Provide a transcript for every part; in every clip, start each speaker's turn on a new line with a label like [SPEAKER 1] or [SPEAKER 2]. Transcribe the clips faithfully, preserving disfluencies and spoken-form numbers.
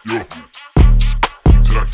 [SPEAKER 1] Yo, track.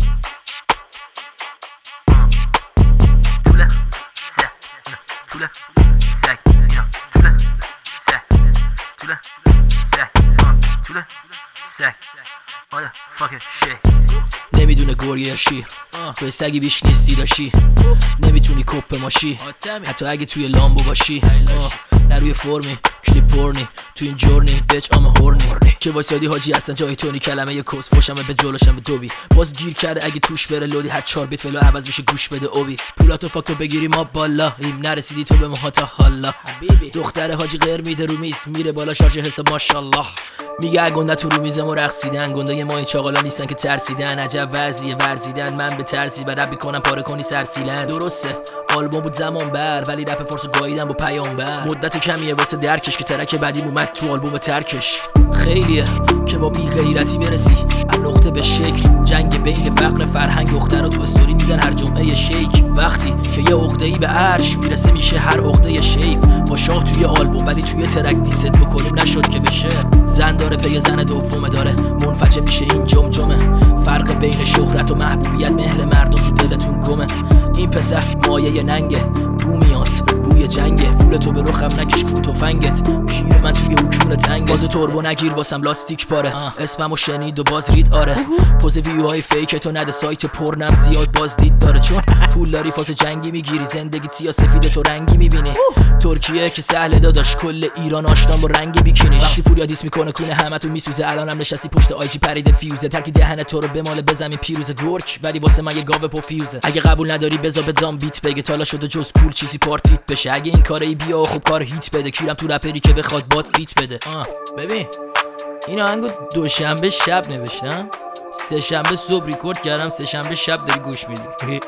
[SPEAKER 2] Tule, sek, tule, sek, tule, sek, tule, sek, tule, sek. Motherfucking shit.
[SPEAKER 3] نمیدونه گریه یا شیر توی سگی بیش نیستی داشی نمیتونی کپ ماشی حتی اگه توی لامبو باشی نه روی فرمی کلیپ پرنی تو این جورنی بچ آم هورنی که واسیادی حاجی هستن جای تونی کلمه یه کس فوشمه به جلوشم به دوبی باز گیر کرده اگه توش بره لودی هر چهار بیت فلو عوض میشه گوش بده اوبی پولاتو فاکتو بگیری ما بالا ایم نرسیدی تو به موهاتا حالا دختر حاجی غیر میده رو میز میره بالا شارژ حساب ماشاءالله میگه گنده تو رو میز ما رقصیدن گنده ما این چاقالا نیستن که ترسیدن عجب وضعیه ورزیدن من به ترتیب رپ میکنم پاره کنی سرسیلن درسته آلبوم بود زمان بر ولی رپ فارسو گاییدن با پیامبر مدت کمیه واسه درکش که ترک بعدی اومد تو آلبوم ترکش خیلیه که با بی غیرتی برسی از نقطه به شکل جنگ بین فقر فرهنگ دخترا تو استوری میدن هر جمعه شیک وقتی که یه عقده‌ای به عرش میرسه میشه هر عقده شیپ با شاه توی آلبوم ولی توی ترک دیست بکنیم نشد که بشه زن داره پی زن دومه داره منفجر میشه این جمجمه فرق بین شهرت و محبوبیت مهر مردم تو دلتون گمه این پسر مایه ننگه بو میاد بوی جنگه پول تو به رخم نکش کو تفنگت پیر من توی اون کون تنگت باز توربو نگیر واسم لاستیک پاره اسممو شنید و باز رید آره پوز ویوهای فیک تو نده سایت پرنم زیاد باز دید داره چون پول داری فاز جنگی میگیری زندگی سیاه سفید تو رنگی میبینی ترکیه که سهل داداش کل ایران آشنام با رنگ بیکینیش وقتی پول یادیس میکنه کونه همتون میسوزه الانم نشستی پشت آیجی پرید فیوزه ترکی دهن تو رو بماله بزنی پیروز گرک ولی واسه من یه گاو پوفیوزه اگه قبول نداری بزا بدام بیت بگه تالا شده جز پول چیزی پارتیت بشه اگه این کاری بیا خب کار هیت بده کیرم تو رپری که بخواد باد فیت بده آه ببین این آهنگو دوشنبه شب نوشتم سه شنبه صبح ریکورد کردم سه شنبه شب داری گوش میدی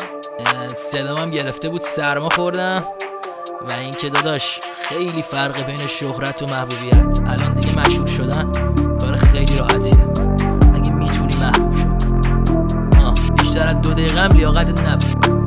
[SPEAKER 3] صدامم گرفته بود سرما خوردم و این که داداش خیلی فرق بین شهرت و محبوبیت الان دیگه مشهور شدن کار خیلی راحتیه اگه میتونی محبوب شو آه بیشتر از دو دقیقه هم لیاقتت نبود